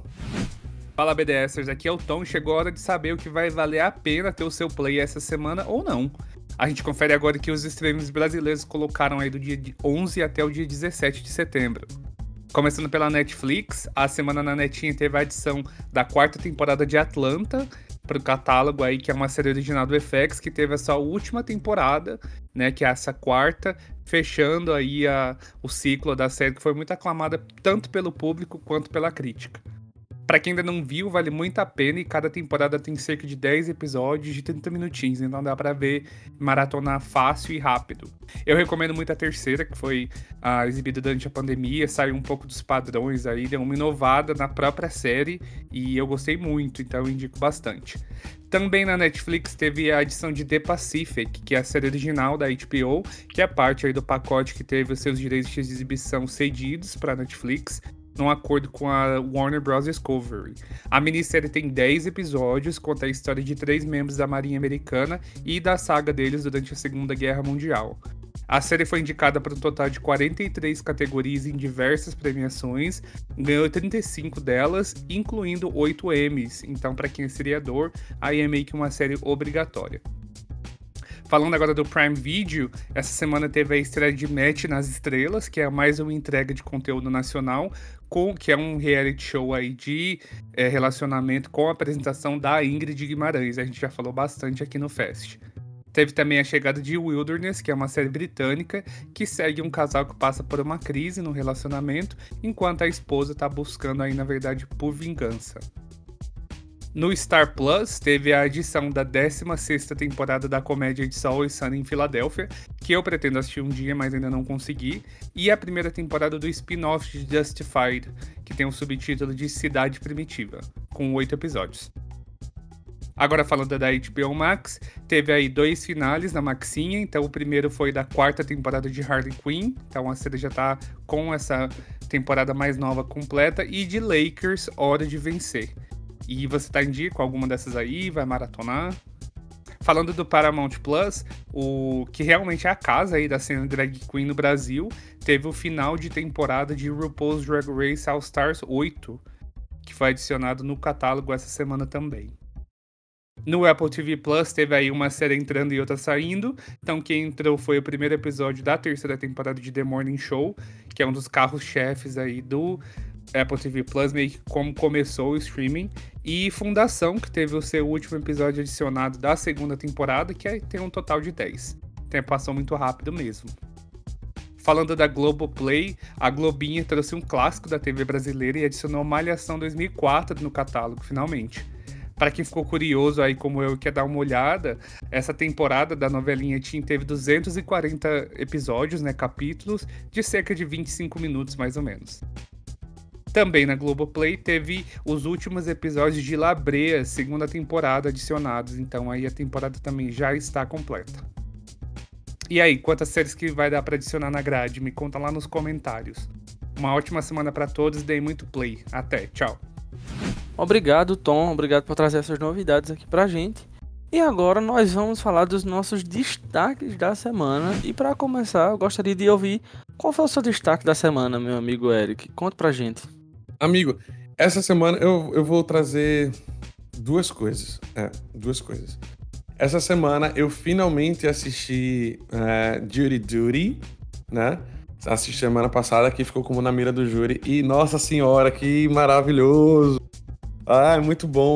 Fala BDSers, aqui é o Tom, chegou a hora de saber o que vai valer a pena ter o seu play essa semana ou não. A gente confere agora que os streams brasileiros colocaram aí do dia onze até o dia dezessete de setembro. Começando pela Netflix, a semana na Netinha teve a edição da quarta temporada de Atlanta para o catálogo aí, que é uma série original do F X, que teve a sua última temporada, né, que é essa quarta, fechando aí a, o ciclo da série, que foi muito aclamada tanto pelo público quanto pela crítica. Pra quem ainda não viu, vale muito a pena e cada temporada tem cerca de dez episódios de trinta minutinhos, então dá pra ver, maratonar fácil e rápido. Eu recomendo muito a terceira, que foi ah, exibida durante a pandemia, saiu um pouco dos padrões aí, deu uma inovada na própria série e eu gostei muito, então eu indico bastante. Também na Netflix teve a edição de The Pacific, que é a série original da H B O, que é parte aí do pacote que teve os seus direitos de exibição cedidos pra Netflix, num acordo com a Warner Bros. Discovery. A minissérie tem dez episódios, conta a história de três membros da Marinha Americana e da saga deles durante a Segunda Guerra Mundial. A série foi indicada para um total de quarenta e três categorias em diversas premiações, ganhou trinta e cinco delas, incluindo oito Emmys, então para quem é seriador, aí é meio que uma série obrigatória. Falando agora do Prime Video, essa semana teve a estreia de Match nas Estrelas, que é mais uma entrega de conteúdo nacional, com, que é um reality show aí de é, relacionamento com a apresentação da Ingrid Guimarães. A gente já falou bastante aqui no Fest. Teve também a chegada de Wilderness, que é uma série britânica, que segue um casal que passa por uma crise no relacionamento, enquanto a esposa está buscando aí, na verdade, por vingança. No Star Plus, teve a edição da décima sexta temporada da comédia de Always Sunny em Filadélfia, que eu pretendo assistir um dia, mas ainda não consegui, e a primeira temporada do spin-off de Justified, que tem o subtítulo de Cidade Primitiva, com oito episódios. Agora falando da H B O Max, teve aí dois finales na Maxinha, então o primeiro foi da quarta temporada de Harley Quinn, então a série já tá com essa temporada mais nova completa, e de Lakers, Hora de Vencer. E você tá em dia com alguma dessas aí? Vai maratonar? Falando do Paramount Plus, o que realmente é a casa aí da cena drag queen no Brasil, teve o final de temporada de RuPaul's Drag Race All Stars oito, que foi adicionado no catálogo essa semana também. No Apple T V Plus teve aí uma série entrando e outra saindo, então quem entrou foi o primeiro episódio da terceira temporada de The Morning Show, que é um dos carros-chefes aí do Apple T V Plus, meio que como começou o streaming, e Fundação, que teve o seu último episódio adicionado da segunda temporada, que tem um total de dez. Então passou muito rápido mesmo. Falando da Globoplay, a Globinha trouxe um clássico da T V brasileira e adicionou Malhação dois mil e quatro no catálogo, finalmente. Para quem ficou curioso aí como eu, quer dar uma olhada, essa temporada da novelinha Teen teve duzentos e quarenta episódios, né, capítulos, de cerca de vinte e cinco minutos mais ou menos. Também na Globoplay teve os últimos episódios de La Brea, segunda temporada, adicionados, então aí a temporada também já está completa. E aí, quantas séries que vai dar para adicionar na grade? Me conta lá nos comentários. Uma ótima semana para todos, dei muito play. Até, tchau. Obrigado, Tom. Obrigado por trazer essas novidades aqui pra gente. E agora nós vamos falar dos nossos destaques da semana. E para começar, eu gostaria de ouvir qual foi o seu destaque da semana, meu amigo Eric. Conta pra gente. Amigo, essa semana eu, eu vou trazer duas coisas. É, duas coisas. Essa semana eu finalmente assisti é, Judy Duty, né? Assisti semana passada, que ficou como na mira do júri. E, nossa senhora, que maravilhoso! Ah, é muito bom.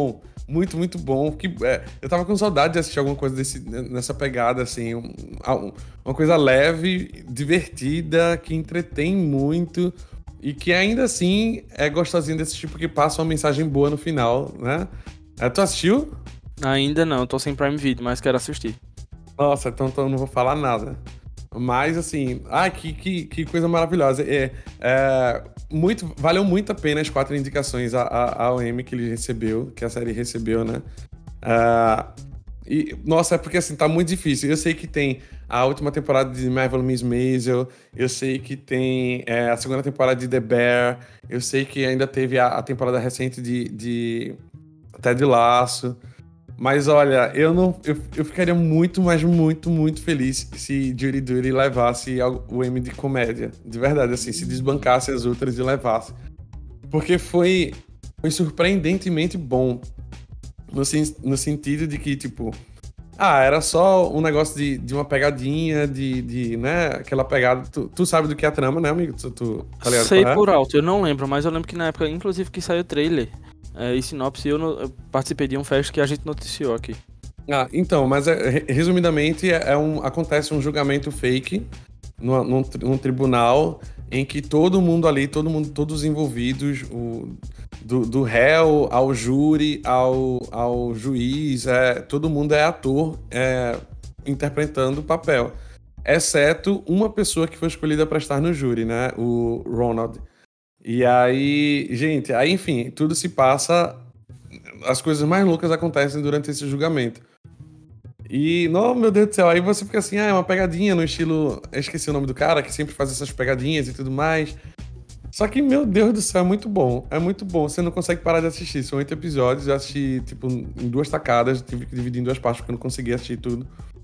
Muito, muito bom. Que, é, eu tava com saudade de assistir alguma coisa desse, nessa pegada, assim. Um, um, uma coisa leve, divertida, que entretém muito e que ainda assim é gostosinho desse tipo que passa uma mensagem boa no final, né? É, tu assistiu? Ainda não, eu tô sem Prime Video, mas quero assistir. Nossa, então, então eu não vou falar nada. Mas, assim, ah, que, que, que coisa maravilhosa. É, é, muito, valeu muito a pena as quatro indicações a, a, ao Emmy que ele recebeu, que a série recebeu, né? Ah, e, nossa, é porque, assim, tá muito difícil. Eu sei que tem a última temporada de Marvel Miss Maisel, eu sei que tem é, a segunda temporada de The Bear, eu sei que ainda teve a, a temporada recente de, de Ted Lasso. Mas olha, eu não, eu, eu ficaria muito, mas muito, muito feliz se Judy Duty levasse o Emmy de comédia. De verdade, assim, se desbancasse as outras e levasse. Porque foi, foi surpreendentemente bom. No, no sentido de que, tipo... Ah, era só um negócio de, de uma pegadinha, de, de, né, aquela pegada... Tu, tu sabe do que é a trama, né, amigo? Tu, tu tá ligado? Sei Correto? por alto, eu não lembro, mas eu lembro que na época, inclusive, que saiu o trailer é, e sinopse, eu, no, eu participei de um fest que a gente noticiou aqui. Ah, então, mas é, resumidamente é, é um, acontece um julgamento fake num, num, num tribunal em que todo mundo ali, todo mundo, todos os envolvidos, o, do, do réu ao júri, ao, ao juiz, é, todo mundo é ator é, interpretando o papel, exceto uma pessoa que foi escolhida para estar no júri, né? O Ronald. E aí, gente, aí enfim, tudo se passa, as coisas mais loucas acontecem durante esse julgamento. E, não, meu Deus do céu, aí você fica assim, ah, é uma pegadinha no estilo... Eu esqueci o nome do cara, que sempre faz essas pegadinhas e tudo mais. Só que, meu Deus do céu, é muito bom. É muito bom, você não consegue parar de assistir. São oito episódios, eu assisti, tipo, em duas tacadas. Tive que dividir em duas partes, porque eu não consegui assistir tudo.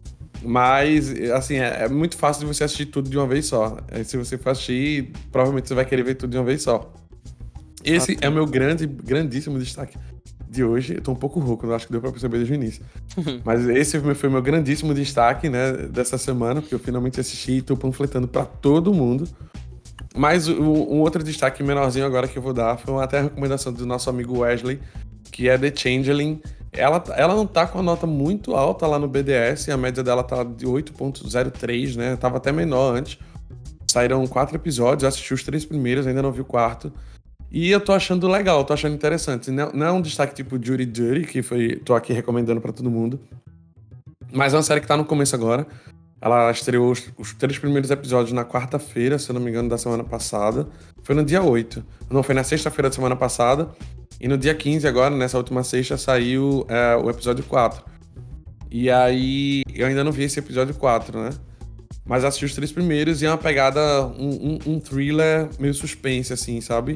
Mas, assim, é, é muito fácil de você assistir tudo de uma vez só. Aí, se você for assistir, provavelmente você vai querer ver tudo de uma vez só. Esse é o meu grande, grandíssimo destaque de hoje. Eu tô um pouco rouco, eu acho que deu pra perceber desde o início. Mas esse foi o meu grandíssimo destaque, né, dessa semana, porque eu finalmente assisti e tô panfletando pra todo mundo. Mas o, um outro destaque menorzinho agora que eu vou dar foi até a recomendação do nosso amigo Wesley, que é The Changeling. Ela, ela não tá com a nota muito alta lá no B D S, a média dela tá de oito ponto zero três, né? Tava até menor antes. Saíram quatro episódios, eu assisti os três primeiros, ainda não vi o quarto. E eu tô achando legal, tô achando interessante. Não, não é um destaque tipo Judy Duty, que foi, tô aqui recomendando pra todo mundo. Mas é uma série que tá no começo agora. Ela estreou os, os três primeiros episódios na quarta-feira, se eu não me engano, da semana passada. Foi no dia oito. Não, foi na sexta-feira da semana passada. E no dia quinze agora, nessa última sexta, saiu é, o episódio quatro. E aí, eu ainda não vi esse episódio quatro, né? Mas assisti os três primeiros e é uma pegada, um, um, um thriller meio suspense, assim, sabe?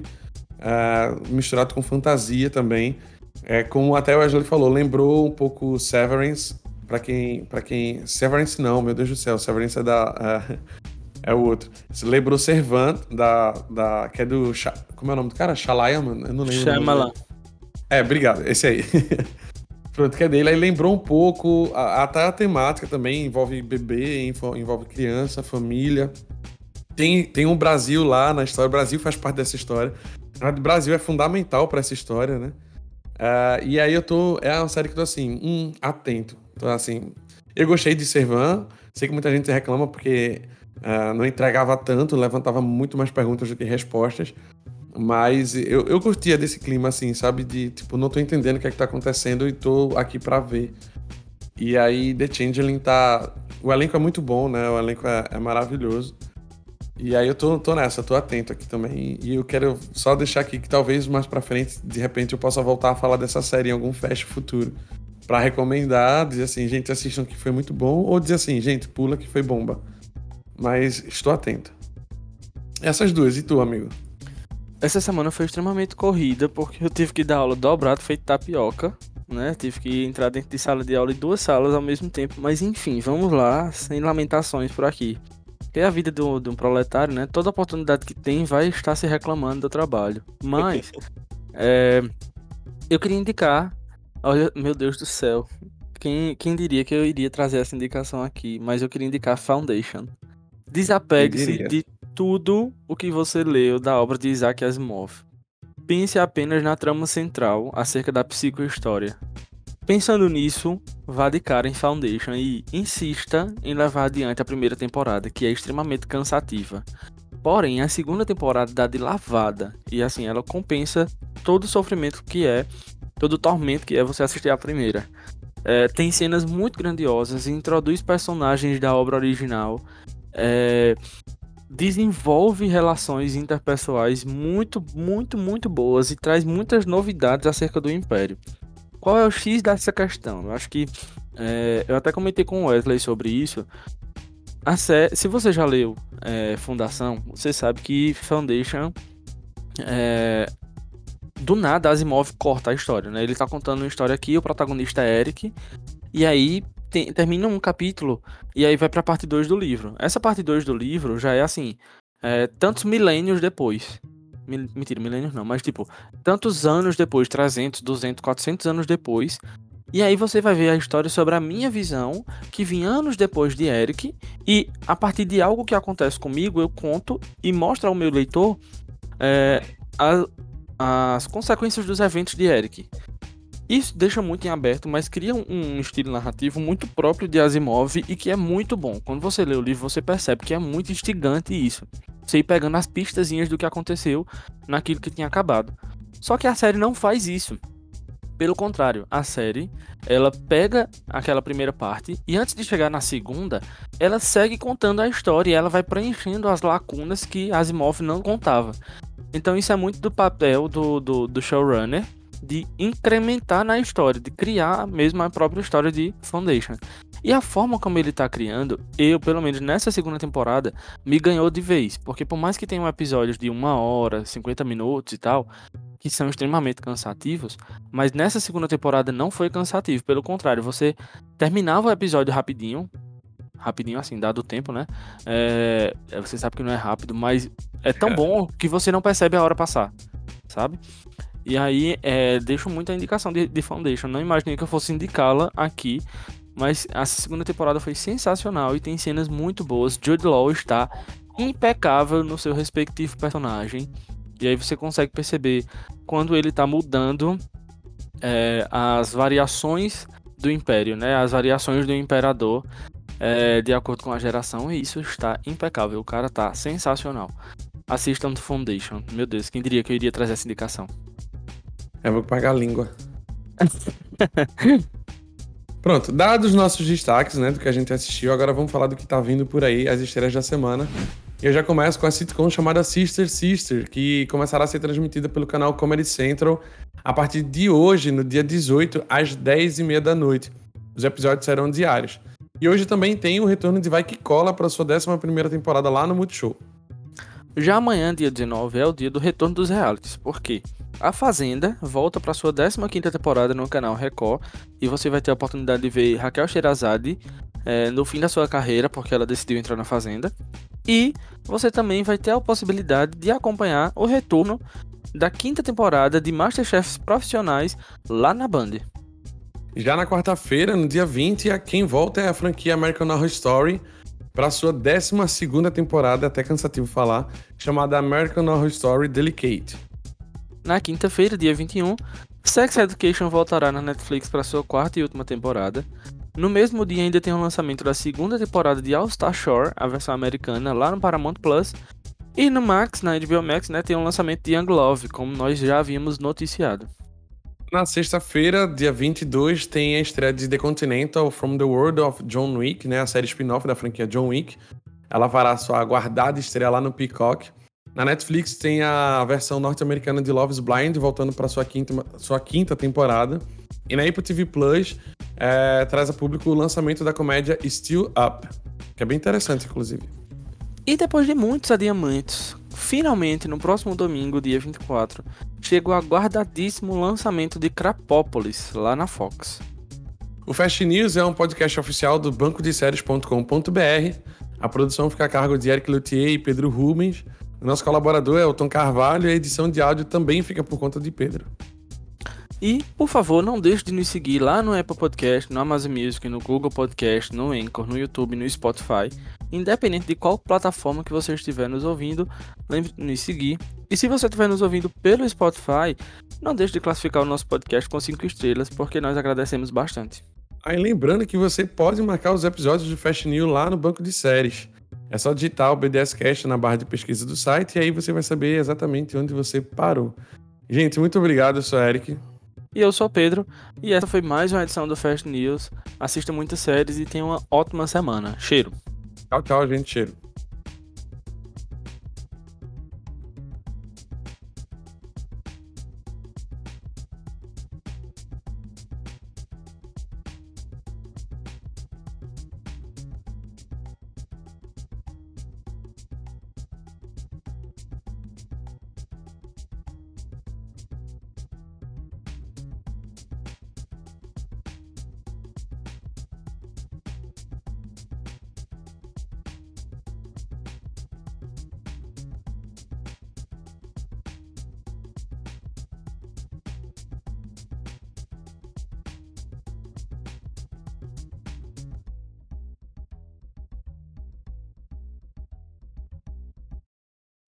É, misturado com fantasia também. É, como até o Wesley falou, lembrou um pouco Severance. Pra quem, pra quem... Severance não, meu Deus do céu. Severance é da... É, é o outro. Lembrou Servant, da, da, que é do... Como é o nome do cara? Shalaya, mano? Eu não lembro. Shyamalan. É, obrigado. Esse aí. Pronto, que é dele. Aí lembrou um pouco... Até a temática também. Envolve bebê, envolve criança, família. Tem, tem um Brasil lá na história. O Brasil faz parte dessa história. O Brasil é fundamental pra essa história, né? Uh, e aí eu tô... É uma série que eu tô assim... Hum, atento. Então, assim, eu gostei de Servant. Sei que muita gente reclama porque uh, não entregava tanto, levantava muito mais perguntas do que respostas. Mas eu, eu curtia desse clima, assim, sabe? De, tipo, não tô entendendo o que é que tá acontecendo e tô aqui pra ver. E aí, The Changeling tá... O elenco é muito bom, né? O elenco é, é maravilhoso. E aí eu tô, tô nessa, tô atento aqui também. E eu quero só deixar aqui que talvez mais pra frente, de repente, eu possa voltar a falar dessa série em algum fest futuro. Pra recomendar, dizer assim, gente, assistam que foi muito bom, ou dizer assim, gente, pula que foi bomba. Mas estou atento. Essas duas, e tu, amigo? Essa semana foi extremamente corrida, porque eu tive que dar aula dobrado, feito tapioca, né? Tive que entrar dentro de sala de aula em duas salas ao mesmo tempo, mas enfim, vamos lá, sem lamentações por aqui. Que é a vida de um, de um proletário, né? Toda oportunidade que tem vai estar se reclamando do trabalho. Mas, é, eu queria indicar... Olha, meu Deus do céu. Quem, quem diria que eu iria trazer essa indicação aqui? Mas eu queria indicar Foundation. Desapegue-se de tudo o que você leu da obra de Isaac Asimov. pense apenas na trama central acerca da psicohistória. Pensando nisso, vá de cara em Foundation e insista em levar adiante a primeira temporada, que é extremamente cansativa. Porém, a segunda temporada dá de lavada, e assim, ela compensa todo o sofrimento que é, todo o tormento que é você assistir a primeira. É, tem cenas muito grandiosas, introduz personagens da obra original, é, desenvolve relações interpessoais muito, muito, muito boas e traz muitas novidades acerca do Império. Qual é o X dessa questão? Eu acho que é, eu até comentei com o Wesley sobre isso. A sé... Se você já leu é, Fundação, você sabe que Foundation, é... do nada Asimov corta a história, né? Ele tá contando uma história aqui, o protagonista é Eric, e aí tem... termina um capítulo, e aí vai pra parte dois do livro. Essa parte dois do livro já é assim, é... tantos milênios depois. Mentira, milênios não, mas tipo, tantos anos depois, trezentos, duzentos, quatrocentos anos depois, e aí você vai ver a história sobre a minha visão, que vinha anos depois de Eric, e a partir de algo que acontece comigo, eu conto e mostro ao meu leitor é, a, as consequências dos eventos de Eric. Isso deixa muito em aberto, mas cria um, um estilo narrativo muito próprio de Asimov e que é muito bom. Quando você lê o livro, você percebe que é muito instigante isso. Você ir pegando as pistazinhas do que aconteceu naquilo que tinha acabado. Só que a série não faz isso. Pelo contrário, a série, ela pega aquela primeira parte e antes de chegar na segunda, ela segue contando a história e ela vai preenchendo as lacunas que Asimov não contava. Então isso é muito do papel do, do, do showrunner, de incrementar na história, de criar mesmo a própria história de Foundation. E a forma como ele tá criando, eu, pelo menos nessa segunda temporada, me ganhou de vez. Porque por mais que tenham episódios de uma hora, cinquenta minutos e tal, que são extremamente cansativos, mas nessa segunda temporada não foi cansativo. Pelo contrário, você terminava o episódio rapidinho, rapidinho assim, dado o tempo, né? É, você sabe que não é rápido, mas é tão bom que você não percebe a hora passar, sabe? E aí, é, deixo muita indicação de, de Foundation. Não imaginei que eu fosse indicá-la aqui, mas a segunda temporada foi sensacional e tem cenas muito boas. Jude Law está impecável no seu respectivo personagem. E aí você consegue perceber quando ele está mudando é, as variações do Império, né? As variações do Imperador é, de acordo com a geração. E isso está impecável. O cara tá sensacional. Assistam The Foundation. Meu Deus, quem diria que eu iria trazer essa indicação? Eu vou pagar a língua. Pronto, dados os nossos destaques, né, do que a gente assistiu, agora vamos falar do que tá vindo por aí, as estreias da semana. E eu já começo com a sitcom chamada Sister Sister, que começará a ser transmitida pelo canal Comedy Central a partir de hoje, no dia dezoito, às dez e meia da noite. Os episódios serão diários. E hoje também tem o retorno de Vai Que Cola para sua décima primeira temporada lá no Multishow. Já amanhã, dia dezenove, é o dia do retorno dos realities. Por quê? A Fazenda volta para sua décima quinta temporada no canal Record e você vai ter a oportunidade de ver Raquel Sherazade é, no fim da sua carreira, porque ela decidiu entrar na Fazenda. E você também vai ter a possibilidade de acompanhar o retorno da quinta temporada de Masterchefs profissionais lá na Band. Já na quarta-feira, no dia vinte, quem volta é a franquia American Horror Story para sua décima segunda temporada, até cansativo falar, chamada American Horror Story Delicate. Na quinta-feira, dia vinte e um, Sex Education voltará na Netflix para sua quarta e última temporada. No mesmo dia ainda tem o lançamento da segunda temporada de All Star Shore, a versão americana, lá no Paramount Plus. E no Max, na H B O Max, né, tem o lançamento de Young Love, como nós já havíamos noticiado. Na sexta-feira, dia vinte e dois, tem a estreia de The Continental From the World of John Wick, né, a série spin-off da franquia John Wick. Ela fará sua aguardada estreia lá no Peacock. Na Netflix tem a versão norte-americana de Love is Blind, voltando para sua quinta, sua quinta temporada. E na Apple T V Plus, é, traz a público o lançamento da comédia Still Up, que é bem interessante, inclusive. E depois de muitos adiamentos, finalmente, no próximo domingo, dia vinte e quatro, chega o aguardadíssimo lançamento de Crapópolis, lá na Fox. O Fast News é um podcast oficial do banco de séries ponto com ponto b r. A produção fica a cargo de Eric Luthier e Pedro Rubens. O nosso colaborador é o Tom Carvalho e a edição de áudio também fica por conta de Pedro. E, por favor, não deixe de nos seguir lá no Apple Podcast, no Amazon Music, no Google Podcast, no Anchor, no YouTube, no Spotify. Independente de qual plataforma que você estiver nos ouvindo, lembre de nos seguir. E se você estiver nos ouvindo pelo Spotify, não deixe de classificar o nosso podcast com cinco estrelas, porque nós agradecemos bastante. Aí lembrando que você pode marcar os episódios do Fast New lá no banco de séries. É só digitar o B D S Cast na barra de pesquisa do site e aí você vai saber exatamente onde você parou. Gente, muito obrigado, eu sou o Eric. E eu sou o Pedro, e essa foi mais uma edição do Fast News. Assista muitas séries e tenha uma ótima semana. Cheiro! Tchau, tchau, gente. Cheiro.